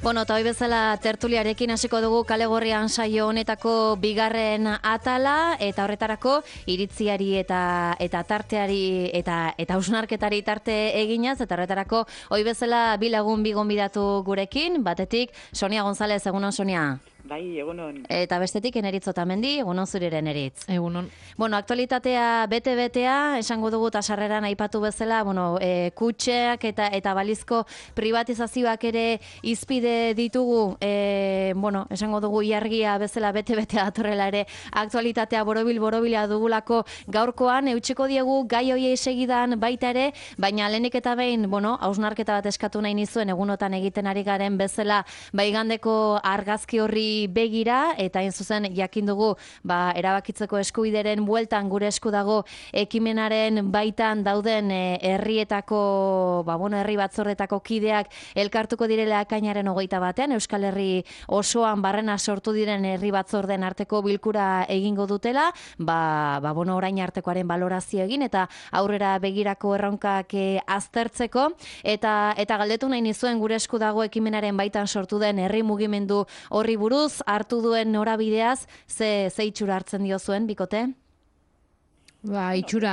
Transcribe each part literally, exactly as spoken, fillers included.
Bueno, eta hoi bezala tertuliarekin hasiko dugu Kale Gorrian saio honetako bigarren atala, eta horretarako iritziari eta eta tarteari eta eta hausnarketari tarte eginaz, eta horretarako hoi bezala bi lagun bi gonbidatu gurekin, batetik Sonia González, egunon Sonia. Bai, egunon. Eta bestetik Eneritz Otamendi, egunon zuriren Eneritz. Egunon. Bueno, aktualitatea bete-betea, esango dugu eta sarreran aipatu bezala, bueno, e, kutxeak eta eta balizko privatizazioak ere izpide ditugu, e, bueno, esango dugu iargia bezala bete-betea datorrela ere aktualitatea borobil-borobila dugulako gaurkoan, eutxeko diegu gai hoiei segidan baita ere, baina lehenik eta behin, bueno, hausnarketa bat eskatu nahi nizuen egunotan egiten ari garen bezala, baigandeko argazki horri begira, eta hain zuzen jakin dugu ba, erabakitzeko eskubideren bueltan gure esku dago ekimenaren baitan dauden e, herrietako, ba, bueno, herri batzordetako kideak elkartuko direla ekainaren hogeita batean, Euskal Herri osoan barrena sortu diren herri batzorden arteko bilkura egingo dutela, ba, ba, bueno, orain artekoaren balorazio egin, eta aurrera begirako erronkak e, aztertzeko, eta, eta galdetu nahi nizuen gure esku dago ekimenaren baitan sortu den herri mugimendu horri buruz, hartu duen norabideaz, ze, ze itxura hartzen dio zuen, bikote? Ba, itxura...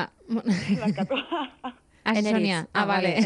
Ah, Sonia. Ah, vale.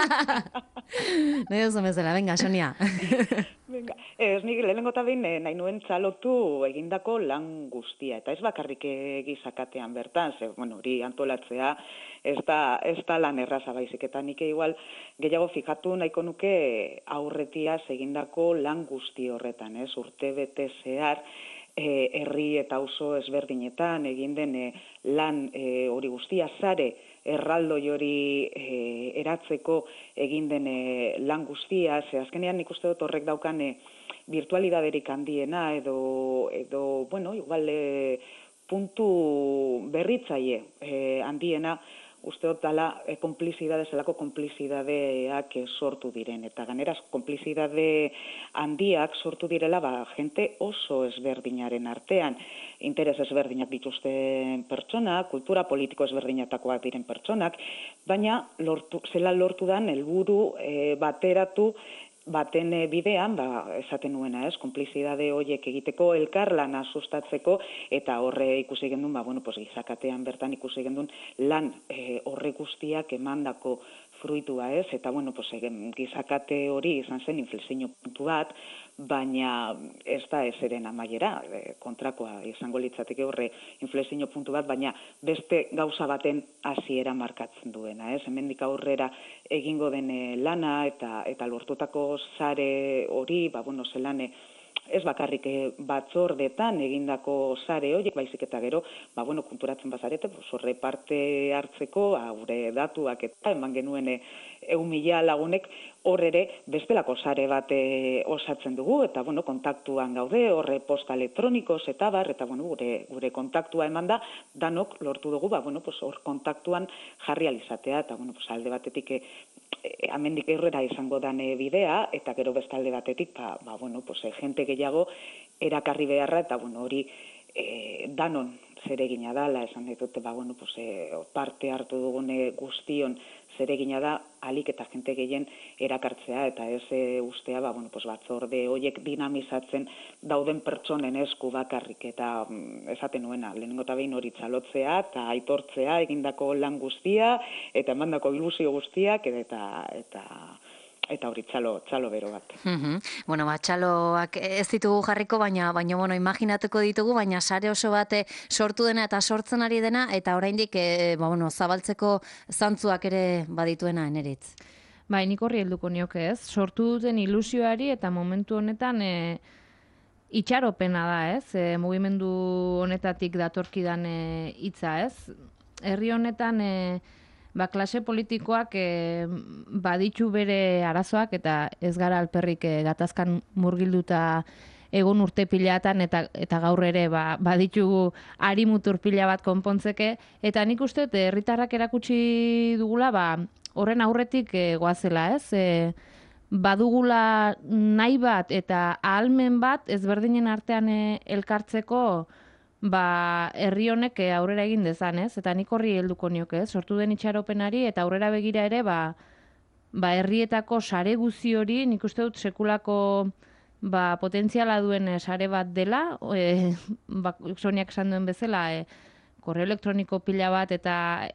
Nahi duzu bezala, venga, Sonia. Venga. Ez nik lehenengo eta behin nahi nuen txalotu egindako lan guztia. Eta ez bakarrik egizakatean bertan, ze, bueno, hori antolatzea, ez da, ez da lan erraza baizik. Eta nik igual gehiago fijatu nahiko nuke aurretiaz egindako lan guzti horretan, ez? Urte bete zehar, e, herri eta auzo ezberdinetan egin den e, lan e, hori guztia sare erraldoi hori e, eratzeko egin den e, lan guztia, ze azkenean nik uste dut horrek daukan e, virtualidaderik handiena edo, edo bueno, igual e, puntu berritzaile e, handiena, uste dut dala e, konplizidade, zelako konplizidadeak e, sortu diren. Eta ganeraz, konplizidade handiak sortu direla, ba, jente oso ezberdinaren artean, interes ezberdinak dituzten pertsonak, kultura politiko ezberdinatakoak diren pertsonak, baina lortu, zela lortu dan helburu e, bateratu baten bidean, ba, esaten nuena, ez, konplizidade horiek egiteko, elkarlana sustatzeko, eta horre ikusi gendun, ba, bueno, pues, gizakatean bertan ikusi gendun lan e, horre guztiak emandako fruitua, ez, eta, bueno, pues, gizakate hori izan zen inflexio puntu bat, baina ez da ezeren amaiera, e, kontrakoa izango litzateke horre inflexio puntu bat, baina beste gauza baten hasiera markatzen duena, ez, hemendik aurrera egingo den lana eta eta lortutako sare hori, ba, bueno, zelane, ez bakarrik batzordetan egindako sare horiek, baizik eta gero, ba, bueno, konturatzen bazarete, horre parte hartzeko, gure datuak eta eman genuen egun mila lagunek, hor ere bestelako sare bat e, osatzen dugu, eta bueno, kontaktuan gaude, horre posta elektronikoz eta bar, eta bueno, gure, gure kontaktua eman da, danok lortu dugu, ba, bueno, pues, hor kontaktuan jarri alizatea, eta bueno, pues, alde batetik e, e, amendik aurrera izango dan e, bidea, eta gero beste alde batetik, ba, ba bueno, pues, e, jente gehiago erakarri beharra, eta bueno, hori e, danon zeregina dala, esan ditute, ba, bueno, pues, e, parte hartu dugune guztion zeregina da, alik eta jente gehien erakartzea, eta ez e, ustea, ba, bueno, pues, batzorde horiek dinamizatzen dauden pertsonen esku bakarrik, eta mm, esaten nuena, lehenengo eta behin hori txalotzea, eta aitortzea egindako lan guztia, eta emandako ilusio guztiak, eta eta eta hori txalo, txalo bero bat. Mm-hmm. Bueno, ba, txaloak ez ditugu jarriko, baina, baina bueno, imaginatuko ditugu, baina sare oso bate sortu dena eta sortzen ari dena, eta oraindik e, ba, bueno, zabaltzeko zantzuak ere badituena, Eneritz. Bai, nik horri helduko nioke, ez? Sortu duten ilusioari eta momentu honetan e, itxaropena da, ez? E, mugimendu honetatik datorkidan e, hitza, ez? Herri honetan... E, Ba, klase politikoak e, baditu bere arazoak eta ez gara alperrik e, gatazkan murgilduta egun urte pilatan eta, eta gaur ere ba, baditugu ari mutur pila bat konpontzeke. Eta nik uste herritarrak erakutsi dugula ba, horren aurretik e, goazela, ez? E, badugula nahi bat eta ahalmen bat ezberdinen artean e, elkartzeko ba, herri honek aurrera egin dezan, ez? Eta nik horri helduko nioke, ez? Sortu den itxaropenari eta aurrera begira ere, ba, ba, herrietako sare guzi hori, nik uste dut sekulako ba, potentziala duen eh, sare bat dela, e, ba, Soniak esan duen bezala, e, korreo elektroniko pila bat eta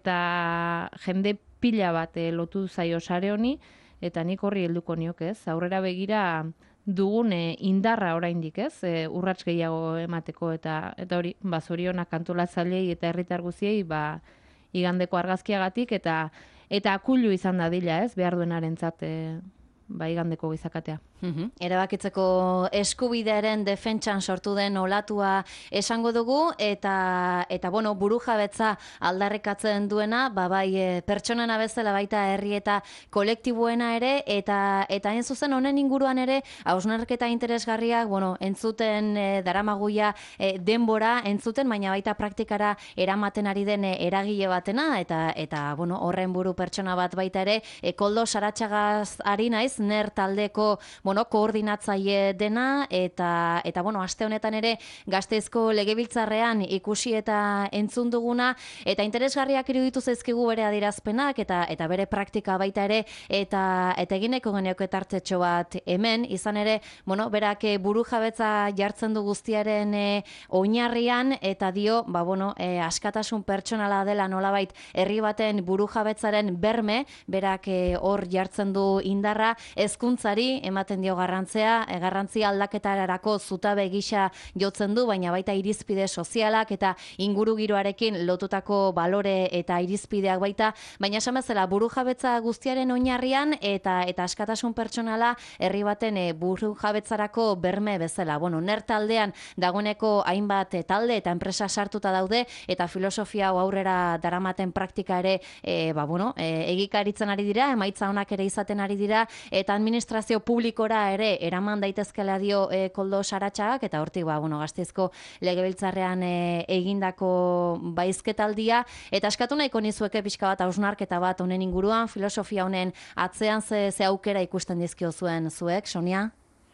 eta jende pila bat e, lotu zaio sare honi, eta nik horri helduko niok, ez? Aurrera begira dugun e, indarra oraindik, ez? E, urrats gehiago emateko eta eta hori, ba zorionak antolatzaileei eta herritar guztiei, ba igandeko argazkiagatik eta eta akulu izan dadila, ez? Behar duenarentzat e, ba igandeko gizakatea. Uhum. Erabakitzeko eskubidearen defentsan sortu den olatua esango dugu, eta eta bueno, burujabetza aldarrikatzen duena, ba bai e, pertsonena bezala baita herri eta kolektiboena ere, eta eta hain zuzen honen inguruan ere hausnarketa interesgarriak, bueno, entzuten e, daramaguia e, denbora entzuten, baina baita praktikara eramaten ari den e, eragile batena, eta eta bueno, horren buru pertsona bat baita ere, e, Koldo Saratxagaz ari naiz, ner taldeko bueno, koordinatzaile dena, eta eta bueno, aste honetan ere Gasteizko Legebiltzarrean ikusi eta entzun duguna, eta interesgarriak iruditu zaizkigu bere adierazpenak eta eta bere praktika baita ere, eta eta egineko geneoke tartetxo bat hemen, izan ere, bueno, berak burujabetza jartzen du guztiaren e, oinarrian, eta dio, ba bueno, e, askatasun pertsonala dela nolabait herri baten burujabetzaren berme, berak hor jartzen du indarra, hezkuntzari ematen dio garrantzia, e, garrantzi aldaketarako zutabe gisa jotzen du, baina baita irizpide sozialak eta ingurugiroarekin lotutako balore eta irizpideak baita, baina esan bezala burujabetza guztiaren oinarrian eta eta askatasun pertsonala herri baten e, burujabetzarako berme bezala. Bueno, ner taldean dagoeneko hainbat e, talde eta enpresa sartuta daude, eta filosofia hau aurrera daramaten praktika ere e, ba, bueno, e, egikaritzen ari dira, emaitza onak ere izaten ari dira, eta administrazio publikora ere eraman daitezkela dio e, Koldo Saratxagak, eta hortik ba, bueno, Gasteizko Legebiltzarrean e, egindako baizketaldia, eta eskatu nahiko nizueke pixka bat hausnarketa bat honen inguruan, filosofia honen atzean ze, ze aukera ikusten dizkio zuen zuek, Sonia?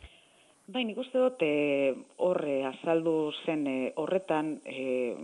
Bai, nik uste dut e, horre azaldu zen e, horretan e,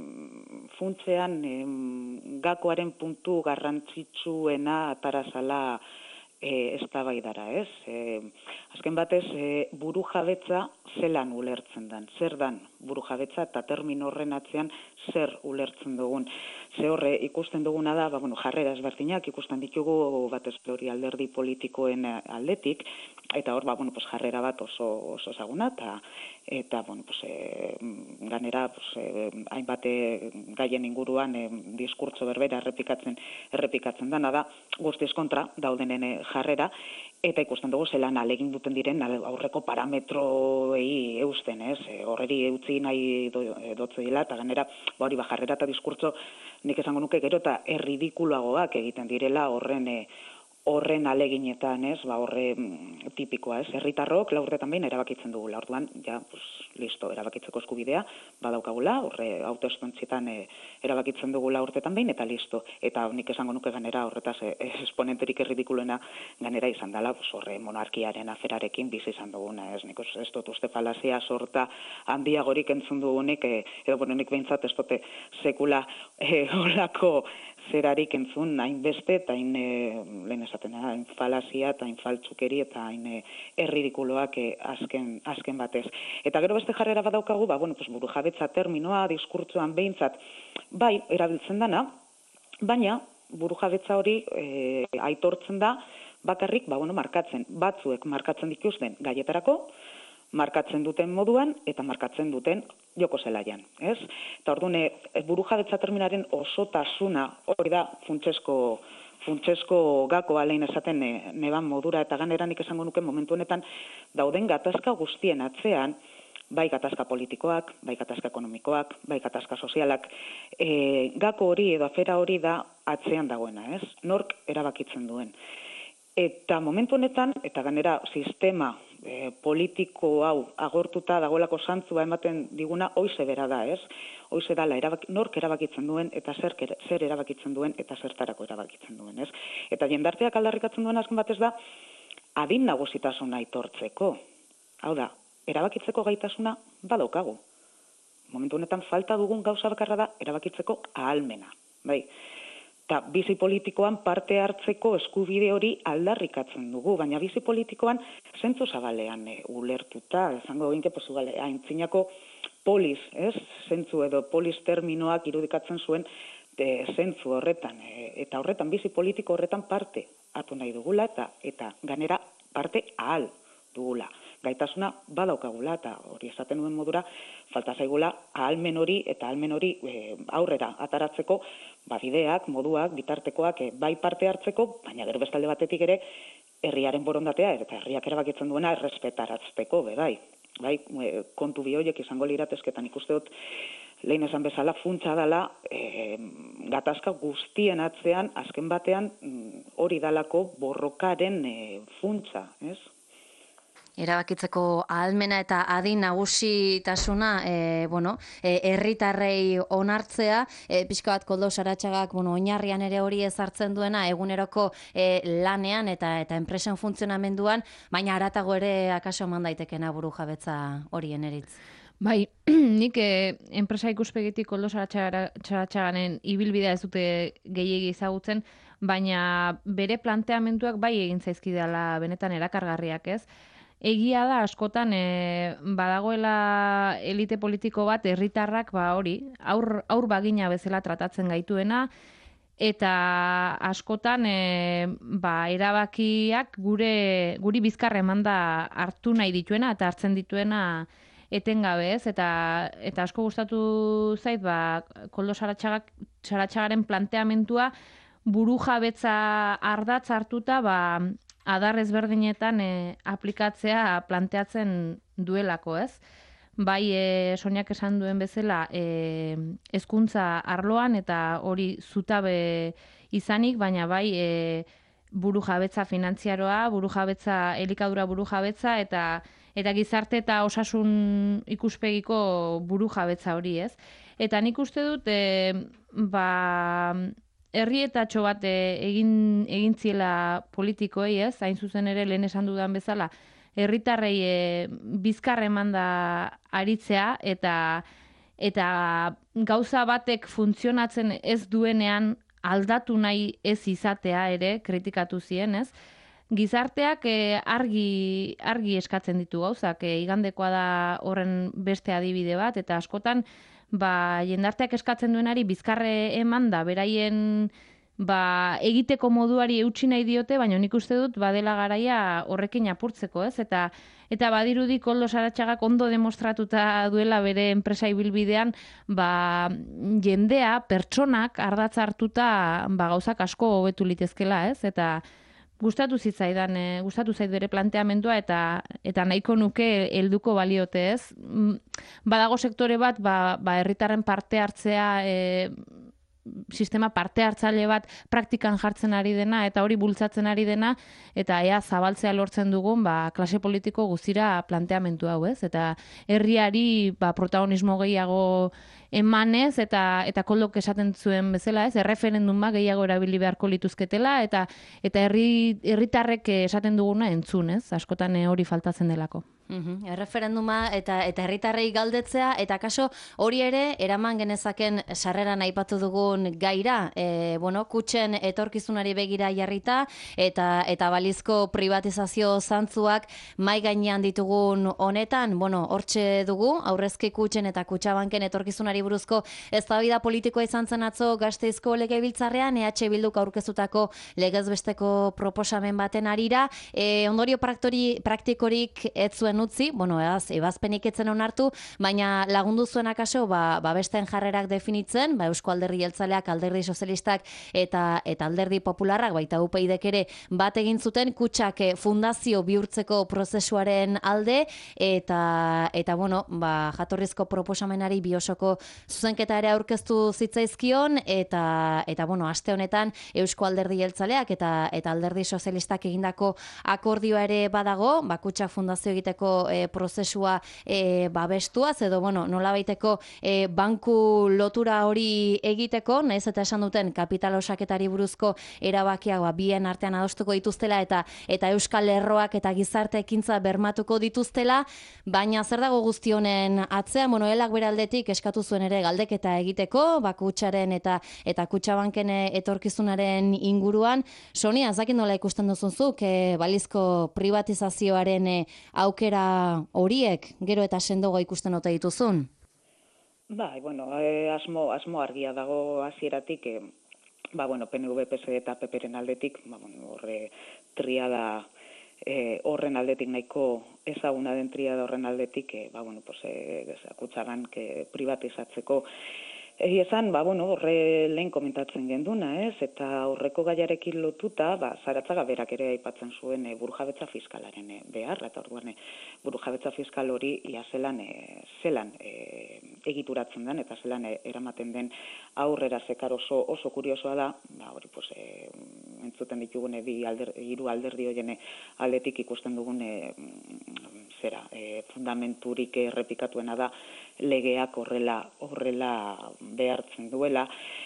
funtzean e, gakoaren puntu garrantzitsuena atarazala e, eztabaidara, ez? E, azken batez, e, burujabetza zelan ulertzen dan, zer dan burujabetza eta termino horren atzean zer ulertzen dugun. Ze horre ikusten duguna da, ba, bueno, jarrera ezberdinak ikusten ditugu batez hori alderdi politikoen aldetik, eta hor, ba, bueno, pues, jarrera bat oso, oso ezaguna, eta, eta bueno, pues, e, ganera pues, e, hainbat gaien inguruan e, diskurtso berbera errepikatzen, errepikatzen dana da, guztiz kontra daudenen jarrera, eta ikusten dugu zelan alegin duten diren aurreko parametroei eusten, ez? E, horreri eutzi nahi do, dotze dela, eta ganera, ba, hori ba, jarrera eta diskurtso nik esango nuke gero eta erridikuloagoak egiten direla horren e, horren aleginetan, ez, ba, horre mm, tipikoa, ez, herritarrok laurretan behin erabakitzen dugula, orduan, ja, pues, listo, erabakitzeko eskubidea, badaukagula, horre autoespentzietan e, erabakitzen dugula urtetan behin, eta listo, eta nik esango nuke ganera horretaz e, esponenterik erridikuloena ganera izan dela, pues, horre monarkiaren aferarekin bizi izan duguna, ez, nik ez dut uste falazia sorta handiagorik entzun dugunik, e, edo, bueno, nik behintzat ez dute sekula e, holako zerarik entzun, hainbeste, eta hain, e, lehen esaten, hain falazia, eta hain faltzukeri, eta hain e, erridikuloak e, azken, azken batez. Eta gero beste jarrera badaukagu, ba, bueno, pues, burujabetza terminoa, diskurtzoan behintzat, bai, erabiltzen dana, baina burujabetza hori e, aitortzen da, bakarrik, ba, bueno, markatzen, batzuek markatzen dituzten gaietarako, markatzen duten moduan eta markatzen duten joko zelaian, ez? Eta orduan, e, burujabetza terminaren osotasuna hori da funtsesko funtsesko gakoa lehen esaten e, neban modura, eta ganeranik esango nuke momentu honetan dauden gatazka guztien atzean, bai gatazka politikoak, bai gatazka ekonomikoak, bai gatazka sozialak, e, gako hori edo afera hori da atzean dagoena, ez? Nork erabakitzen duen. Eta momentu honetan, eta ganera sistema e, politiko hau agortuta dagoelako zantzua ematen diguna, hoize bera da, ez? Hoize dala, erabak, nork erabakitzen duen, eta zer, zer erabakitzen duen, eta zertarako erabakitzen duen, ez? Eta jendarteak aldarrikatzen duen azken batez da, adin nagusitasuna aitortzeko. Hau da, erabakitzeko gaitasuna badaukagu. Momentu honetan falta dugun gauza bakarra da erabakitzeko ahalmena, bai? eta bizi politikoan parte hartzeko eskubide hori aldarrikatzen dugu, baina bizi politikoan zentzu zabalean e, ulertuta, esango ginke, pues, aintzinako polis, ez? Zentzu edo polis terminoak irudikatzen zuen e, zentzu horretan, e, eta horretan, bizi politiko horretan parte hartu nahi dugula, eta, eta ganera parte ahal dugula. Gaitasuna badaukagula, eta hori esaten duen modura, falta zaigula ahalmen hori eta ahalmen hori e, aurrera ataratzeko ba, bideak, moduak, bitartekoak e, bai parte hartzeko, baina gero bestalde batetik ere herriaren borondatea eta herriak erabakitzen duena errespetarazteko, be bai. Bai, e, kontu bi horiek izango liratezketan ikuste dut lehen esan bezala funtsa dela e, gatazka guztien atzean, azken batean hori dalako borrokaren e, funtsa, ez? Erabakitzeko ahalmena eta adin nagusitasuna, e, bueno, e, herritarrei onartzea, e, pixka bat Koldo Saratxagak, bueno, oinarrian ere hori ezartzen duena, eguneroko e, lanean eta eta enpresen funtzionamenduan, baina haratago ere akaso eman daitekena burujabetza horien eritz. Bai, nik eh, enpresa ikuspegitik Koldo Saratxaganen ibilbidea ez dute gehiegi ezagutzen, baina bere planteamenduak bai egin zaizkidala benetan erakargarriak, ez? Egia da askotan e, badagoela elite politiko bat herritarrak ba hori, aur, aur bagina bezala tratatzen gaituena, eta askotan e, ba, erabakiak gure guri bizkar emanda hartu nahi dituena eta hartzen dituena etengabe, ez? Eta eta asko gustatu zait ba Koldo Saratxagak Saratxagaren planteamendua burujabetza ardatz hartuta ba adar ezberdinetan e, aplikatzea planteatzen duelako, ez? Bai, e, Soniak esan duen bezala, e, hezkuntza arloan eta hori zutabe izanik, baina bai e, burujabetza finantziaroa, burujabetza, elikadura burujabetza eta eta gizarte eta osasun ikuspegiko burujabetza hori, ez? Eta nik uste dut, e, ba, herrietatxo bat egin egin ziela politikoei, ez? Hain zuzen ere lehen esan dudan bezala, herritarrei e, bizkar emanda aritzea eta eta gauza batek funtzionatzen ez duenean aldatu nahi ez izatea ere kritikatu zien, ez? Gizarteak e, argi argi eskatzen ditu gauzak, e, igandekoa da horren beste adibide bat eta askotan ba, jendarteak eskatzen duenari bizkarre eman da, beraien ba, egiteko moduari eutsi nahi diote, baina nik uste dut badela garaia horrekin apurtzeko, ez? Eta eta badirudi Koldo Saratxagak ondo demostratuta duela bere enpresa ibilbidean, ba, jendea, pertsonak ardatz hartuta ba, gauzak asko hobetu litezkela, ez? Eta gustatu zitzaidan, e, gustatu zait bere planteamendua eta eta nahiko nuke helduko baliote, ez? Badago sektore bat, ba, ba herritarren parte hartzea, e, sistema parte hartzaile bat praktikan jartzen ari dena eta hori bultzatzen ari dena eta ea zabaltzea lortzen dugun ba, klase politiko guztira planteamendu hau, ez? Eta herriari ba, protagonismo gehiago emanez eta eta Koldok esaten zuen bezala, ez? Erreferenduma gehiago erabili beharko lituzketela eta eta herri herritarrek esaten duguna entzun, ez? Askotan hori faltatzen delako. Uhum. Erreferenduma eta eta herritarrei galdetzea eta kaso hori ere eraman genezaken sarreran aipatu dugun gaira, e, bueno, kutxen etorkizunari begira jarrita eta eta balizko privatizazio zantzuak mai gainean ditugun honetan, bueno, hortxe dugu aurrezki kutxen eta kutxabanken etorkizunari buruzko eztabaida politikoa izan zen atzo Gasteizko legebiltzarrean E H Bilduk aurkeztutako legezbesteko proposamen baten arira, e, ondorio praktori, praktikorik ez zuen utzi, bueno, ez, ebazpenik etzen onartu, baina lagundu zuen akaso, ba, ba besten jarrerak definitzen, ba Eusko Alderdi Jeltzaleak, Alderdi Sozialistak eta eta Alderdi Popularrak, baita U P I Dek ere bat egin zuten kutxak fundazio bihurtzeko prozesuaren alde eta eta bueno, ba jatorrizko proposamenari biosoko zuzenketa ere aurkeztu zitzaizkion eta eta bueno, aste honetan Eusko Alderdi Jeltzaleak eta eta Alderdi Sozialistak egindako akordioa ere badago, ba kutxa fundazio egiteko pribatizaziorako e, prozesua e, babestuaz, edo, bueno, nolabaiteko e, banku lotura hori egiteko, nahiz eta esan duten kapital osaketari buruzko erabakiak ba, bien artean adostuko dituztela eta eta euskal lerroak eta gizarte ekintza bermatuko dituztela, baina zer dago guzti honen atzean, bueno, elak bere aldetik eskatu zuen ere galdeketa egiteko, ba, Kutxaren eta eta Kutxabanken etorkizunaren inguruan. Sonia, ez dakit nola ikusten duzunzuk, e, balizko privatizazioaren e, aukera horiek, gero eta sendogo ikusten ote dituzun? Bai, bueno, eh, asmo, asmo argia dago hasieratik, eh, ba, bueno, P N V, P S eta P Pren aldetik, ba, bueno, horre triada eh, horren aldetik nahiko ezaguna den triada horren aldetik, eh, ba, bueno, pues, eh, Kutxabank eh, privatizatzeko. Egi esan, ba, bueno, horre lehen komentatzen genduna, ez? Eta horreko gaiarekin lotuta, ba, Zaratzaga berak ere aipatzen zuen e, burujabetza fiskalaren e, behar, eta orduan e, burujabetza fiskal hori ia zelan, e, zelan e, egituratzen den, eta zelan e, eramaten den aurrera zekar oso, oso kuriosoa da, ba, hori, pues, e, entzuten ditugune bi alder, hiru alderdi hoiene aldetik ikusten dugune zera, e, fundamenturik errepikatuena da legeak horrela horrela behartzen duela.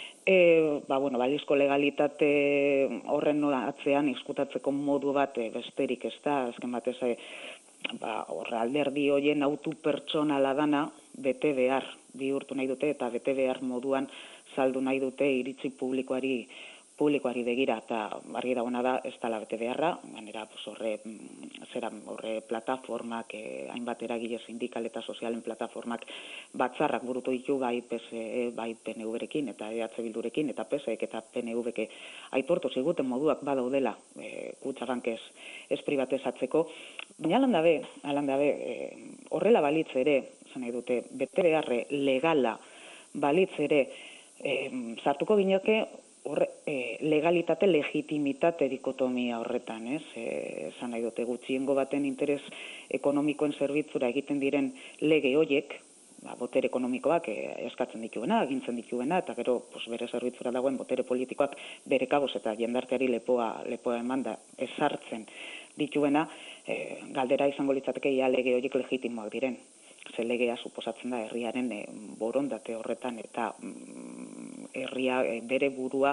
E, ba, bueno, balizko legalitate horren atzean izkutatzeko modu bat e, besterik ez da, azken batez e, ba, horre alderdi hoien autu pertsonala dana bete behar bihurtu nahi dute eta bete behar moduan saldu nahi dute iritzi publikoari publikoari begira, eta argi dagoena da ez dela bete beharra, gainera pues, horre, zera, horre plataformak, eh, hainbat eragile sindikal eta sozialen plataformak batzarrak burutu ditu bai P S E, bai P N V-rekin eta E H Bildurekin eta P S E-ek eta P N V-ek aitortu ziguten moduak badaudela eh, Kutxabank ez, ez privatizatzeko, baina alan dabe, alan dabe, eh, horrela balitz ere, zan nahi dute, bete beharre legala balitz ere, eh, sartuko ginoke Horre, e, legalitate, legitimitate dikotomia horretan, ez? E, zan nahi dute gutxiengo baten interes ekonomikoen zerbitzura egiten diren lege hoiek, ba, botere ekonomikoak e, eskatzen dituena, agintzen dituena, eta gero pues, bere zerbitzura dagoen botere politikoak bere kabuz eta jendarteari lepoa, lepoa eman da ezartzen dituena, e, galdera izango litzateke ia lege hoiek legitimoak diren. Ze legea suposatzen da herriaren e, borondate horretan eta mm, herria e, bere burua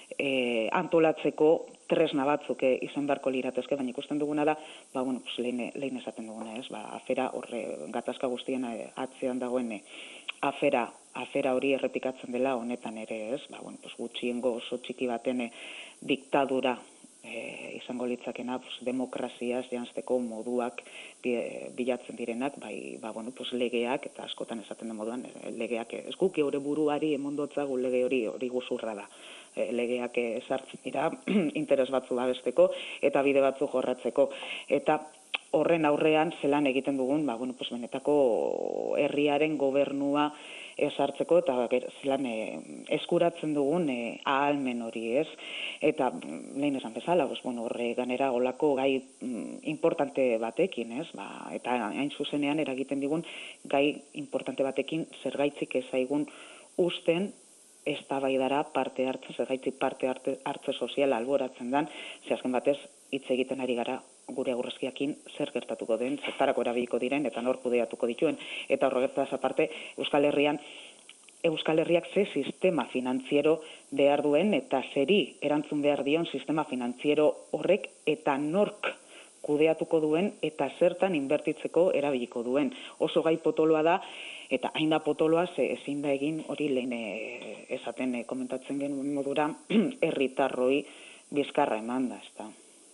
e, antolatzeko tresna batzuk e, izan beharko liratezke, baina ikusten duguna da, ba, bueno, pues, lehen, lehen esaten duguna, ez, ba, afera horre gatazka guztien e, atzean dagoen e, afera, afera hori errepikatzen dela honetan ere, ez, ba, bueno, pues, gutxiengo oso txiki baten e, diktadura E, izango litzakena pues, demokraziaz janzteko moduak bilatzen direnak, bai, ba, bueno, pues, legeak, eta askotan esaten den moduan, legeak ez guk geure buruari emondotzagu lege hori hori guzurra da. E, legeak ezartzen dira interes batzu babesteko eta bide batzu jorratzeko. Eta horren aurrean zelan egiten dugun, ba, bueno, pues, benetako herriaren gobernua esartzeko eta zelan e, eskuratzen dugun e, ahalmen hori, ez? Eta lehen esan bezala, pues, bueno, horre ganera olako gai mm, importante batekin, ez? Ba, eta hain zuzenean eragiten digun gai importante batekin zergaitzik ezaigun usten eztabaidara parte hartzen, zergaitzik parte hartze, hartze soziala alboratzen dan, ze azken batez hitz egiten ari gara gure aurrezkiakin zer gertatuko den, zertarako erabiliko diren eta nor kudeatuko dituen. Eta horretaz aparte, Euskal Herrian, Euskal Herriak ze sistema finantziero behar duen eta zeri erantzun behar dion sistema finantziero horrek eta nork kudeatuko duen eta zertan inbertitzeko erabiliko duen. Oso gai potoloa da, eta hain da potoloa ze ezin da egin hori lehen e, esaten e, komentatzen genuen modura herritarroi bizkarra eman da, ez da.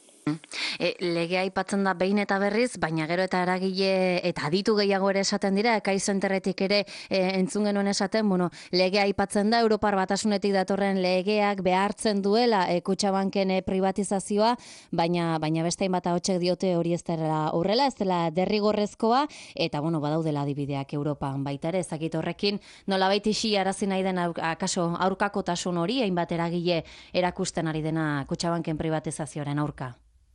E, legea aipatzen da behin eta berriz, baina gero eta eragile eta aditu gehiago ere esaten dira, Kai Zenterretik ere e, entzun genuen esaten, bueno, legea aipatzen da, Europar Batasunetik datorren legeak behartzen duela e, Kutxabanken e, privatizazioa, baina baina beste hainbat ahotsek diote hori ez dela horrela, ez dela derrigorrezkoa, eta bueno, badaudela adibideak Europan baita ere, ezakit horrekin nolabait isiarazi nahi den akaso aurkakotasun hori, hainbat eragile erakusten ari dena Kutxabanken privatizazioaren aurka.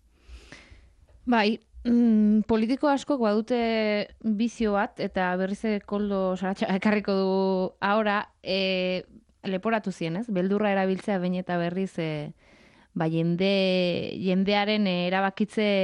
Bai, mm, politiko askok badute bizio bat, eta berriz koldo saratxa ekarriko du ahora, e, leporatu zien, ez? Beldurra erabiltzea behin eta berriz e, ba, jende, jendearen erabakitze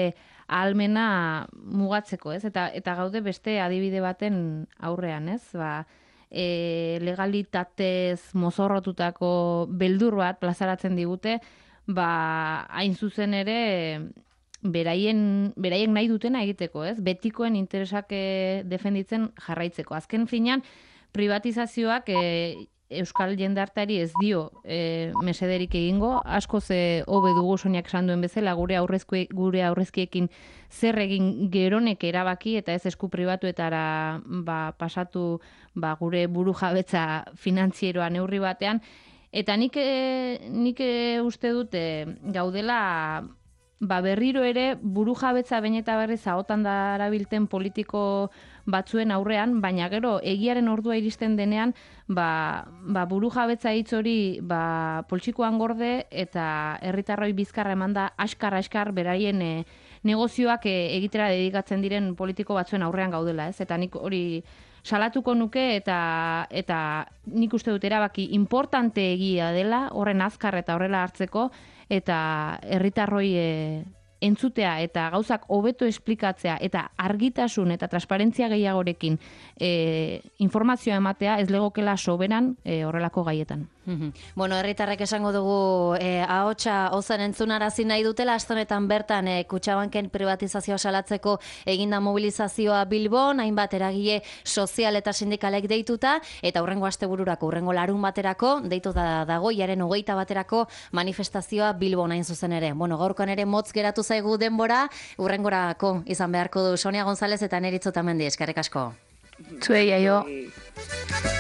ahalmena mugatzeko, ez? Eta eta gaude beste adibide baten aurrean, ez? Ba, e, legalitatez mozorrotutako beldur bat plazaratzen digute, ba, hain zuzen ere beraien beraiek nahi dutena egiteko, ez? Betikoen interesak e, defenditzen jarraitzeko. Azken finean privatizazioak e, euskal jendarteari ez dio e, mesederik egingo, asko ze hobe dugu Soniak esan duen bezala gure aurrezki gure aurrezkiekin zer egin geronek erabaki eta ez esku pribatuetara ba, pasatu ba, gure burujabetza finantzieroa neurri batean. Eta nik, nik uste dute gaudela ba, berriro ere burujabetza behin eta berriz ahotan darabilten politiko batzuen aurrean, baina gero egiaren ordua iristen denean ba, ba, burujabetza hitz hori ba, poltsikoan gorde eta herritarroi bizkarra emanda askar-askar beraien e, negozioak e, egitera dedikatzen diren politiko batzuen aurrean gaudela, ez? Eta nik hori salatuko nuke eta eta nik uste dut erabaki importante egia dela horren azkar eta horrela hartzeko eta herritarroi e, entzutea eta gauzak hobeto esplikatzea eta argitasun eta transparentzia gehiagorekin e, informazioa ematea ez legokela soberan e, horrelako gaietan. Bueno, herritarrek esango dugu eh, ahotsa ozen entzunarazi nahi dutela, aste honetan bertan eh, Kutxabanken privatizazioa salatzeko eginda mobilizazioa Bilbon, hainbat eragile sozial eta sindikalek deituta, eta hurrengo astebururako, hurrengo larun baterako, deitu da dago, jaren hogeita baterako manifestazioa Bilbon hain zuzen ere. Bueno, gaurkoan ere motz geratu zaigu denbora, hurrengorako izan beharko du Sonia González eta Neritzo Tamendi, eskerrik asko. Zuei, aio.